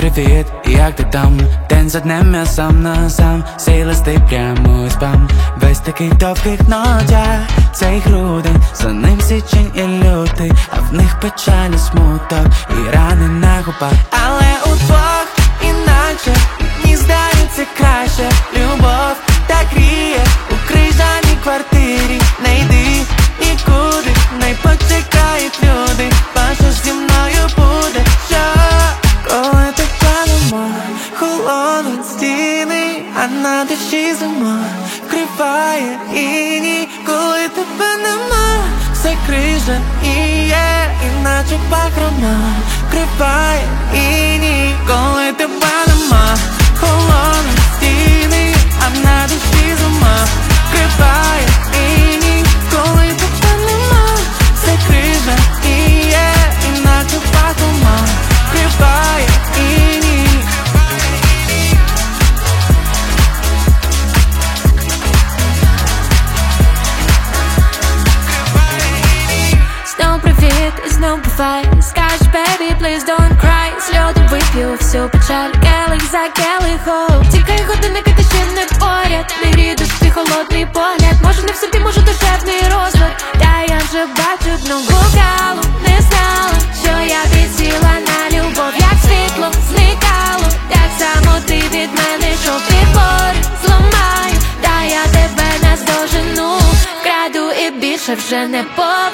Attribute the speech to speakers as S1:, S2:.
S1: Привіт, як ти там? День за днем я сам на сам. Сей листи прямо із спам. Весь такий довгих ночах. Цей грудень, за ним січень і лютий. А в них печалі, смуток і рани на губах. Але удвох інакше, мені здається краще. Любов так гріє у крижаній квартирі. Не йди нікуди, не почекають люди. Бачиш, зі мною буде що? Коли ти палимо, холодні стіни, а на душі зима вкриває іній. Коли тебе нема, все крижа і є, іначе пахрома вкриває іній. Коли тебе нема, холодні стіни, а на душі зима вкриває іній. Коли тебе нема, все крижа і є, іначе пахрома вкриває іній.
S2: Знов привіт і знов бувай. Скажеш, baby, please don't cry. Сльози вип'ю всю печаль, келих за келихом. Тікай годинники, ти ще не поряд. Не грієш твій холодний погляд. Може не в собі, може душевний розлад. Та я вже бачу дно гукало. Не знала, що я підсіла на любов. Як світло зникало, так само ти від мене, що підпори зламаю. Та я тебе наздожену, краду і більше вже не поверну.